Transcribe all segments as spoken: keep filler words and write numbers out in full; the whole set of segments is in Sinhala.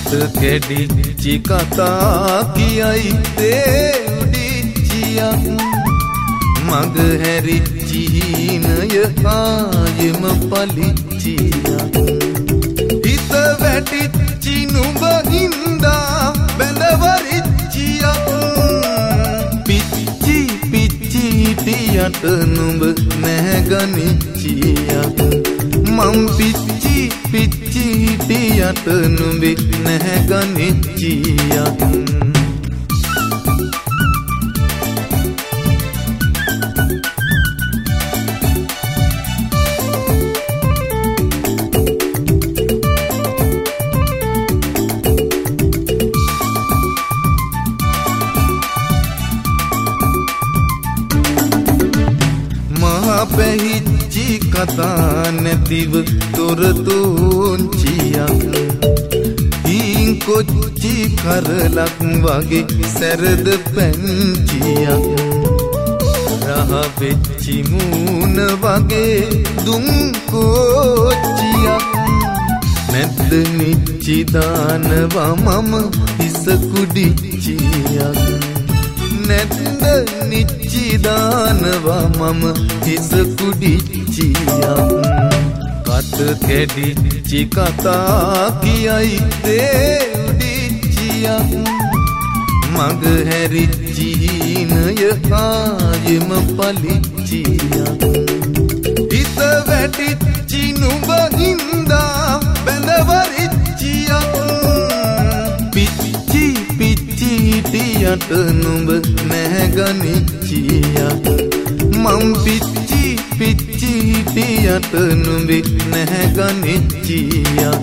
කත කැඩිච්චි කතා කියයි තේ උඩිච්චියක් මග හැරිච්චි හීනය ආයෙම පලිච්චියක් හිත වැටිච්චි නුඹ හින්දා බැඳවරිච්චියක් පිච්චි පිච්චි හිටියට නුඹ නැගනිච්චියක් මං පිච්චි පිච්චි හිටියට නුඹ නැගනිච්චියක් පැහිච්චි කතා නැතිව තොරතුංචියක් හීන් කොච්චි කරලක් වගේ සැරද පැංචියක් රහ වෙච්චි මූණ වගේ දුම් කොච්චියක් නැද්ද නිච්චි දානවා මම හිස කුඩිච්චියක් නැද්ද නිච්චි දානවා මම හිස කුඩිච්චියක් කත කැඩිච්චි කතා කියයි තේ උඩිච්චියක් මග හැරිච්චි හීනය ආයෙම පලිච්චියක් හිත වැටිච්චි නුඹ හින්දා බැඳවරිච්චියක් පිච්චි පිච්චි හිටියට නුඹ නැගනිච්චියක් මං පිච්චි පිච්චි හිටියට නුඹ නැගනිච්චියක්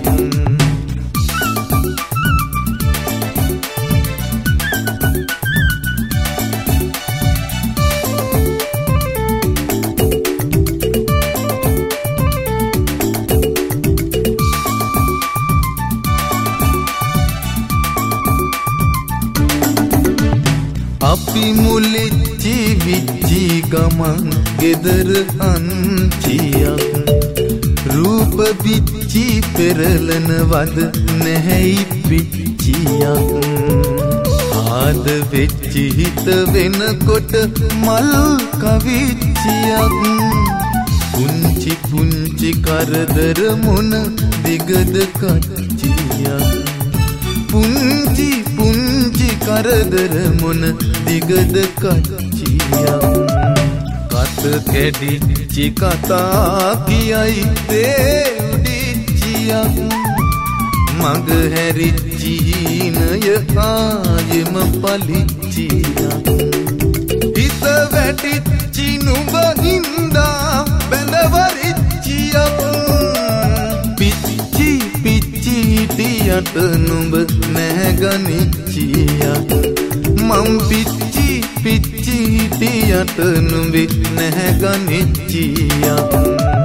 අපි මුලිච්චි විච්චි ගමන් ගෙදර අන්චියක් රූප විච්චි පෙරලන වද නැහැයි පිච්චියක් ආද වෙච්චි හිත වෙනකොට මල් කවිච්චියක් පුංචි පුංචි කරදර මොන දිගද කච්චියක් පුංචි පුංචි කරදර මොන දිගද කච්චියක් කත කැඩිච්චි කතා කියයි තේ උඩිච්චියක් මග හැරිච්චි හීනය ආයෙම පලිච්චියක් හිත වැටිච්චි නුඹ හින්දා බැඳවරිච්චියක් පිච්චි පිච්චි හිටියට නුඹ නැගනිච්චියක් මං පිච්චි පිච්චි හිටියට නුඹ නැගනිච්චියක්